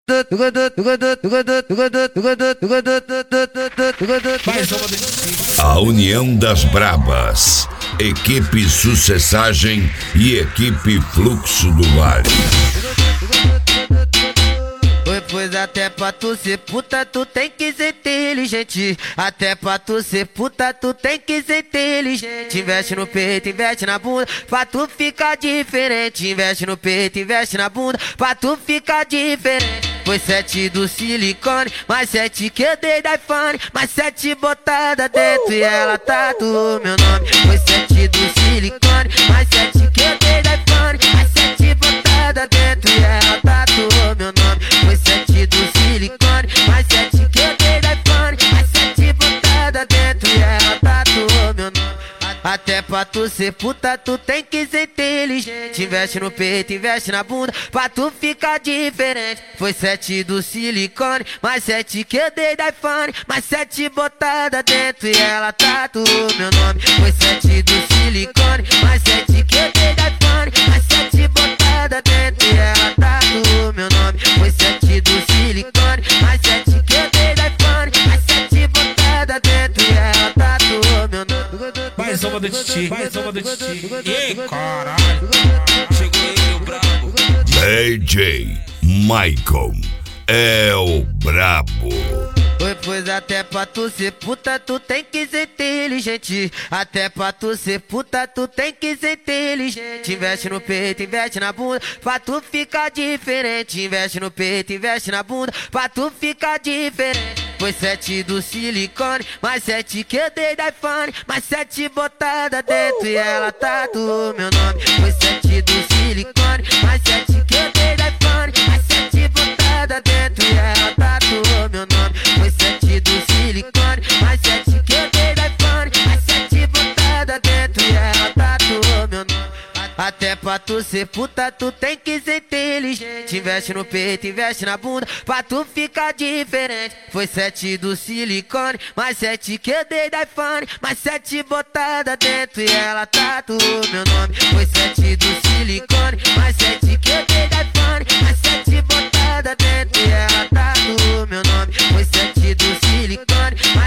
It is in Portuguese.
A união das brabas, equipe Sucessagem e equipe Fluxo do Vale. Pois até pra tu ser puta, tu tem que ser inteligente. Até pra tu ser puta, tu tem que ser inteligente. Investe no peito, investe na bunda, pra tu ficar diferente. Investe no peito, investe na bunda, pra tu ficar diferente. Foi 7 do silicone, mais 7 que eu dei da iPhone, mais 7 botada dentro e ela tatuou meu nome. Foi 7 do silicone, mais 7 que eu dei da iPhone, mais 7 botada dentro e ela tatuou meu nome. Foi 7 do silicone, mais 7 que eu dei da iPhone, mais 7 botada dentro e ela tatuou meu nome. Até pra tu ser puta, tu tem que ser inteligente. Investe no peito, investe na bunda, pra tu ficar diferente. Foi 7 do silicone, mais 7 que eu dei da iPhone, mais 7 botada dentro e ela tatuou meu nome. Foi 7 do silicone, mais 7 que eu dei da iPhone, mais 7 botada dentro e ela tatuou meu nome. Foi 7 do silicone, mais 7 que eu dei da iPhone, mais 7 botada dentro e ela tatuou meu nome. Mais uma do Titi, mais uma do Titi. Ei, caralho, chegou ele, o brabo. DJ Michael é o brabo. Pois até pra tu ser puta, tu tem que ser inteligente. Até pra tu ser puta, tu tem que ser inteligente. Investe no peito, investe na bunda, pra tu ficar diferente. Investe no peito, investe na bunda, pra tu ficar diferente. Foi 7 do silicone, mais 7 que eu dei da iPhone, mais 7 botada dentro e ela tatuou meu nome. Foi 7 do silicone, mais 7 que eu dei da iPhone, mais 7 botada dentro e ela tatuou meu nome. Foi 7 do silicone, mais 7 que eu dei da iPhone, mais 7 botada dentro e ela tatuou meu nome. Até pra tu ser puta, tu tem que ser inteligente. Investe no peito, investe na bunda, pra tu ficar diferente. Foi 7 do silicone, mais 7 que eu dei da iPhone, mais 7 botada dentro e ela tatuou meu nome. Foi 7 do silicone, mais 7 que eu dei da iPhone, mais 7 botada dentro e ela tatuou meu nome. Foi 7 do silicone, mais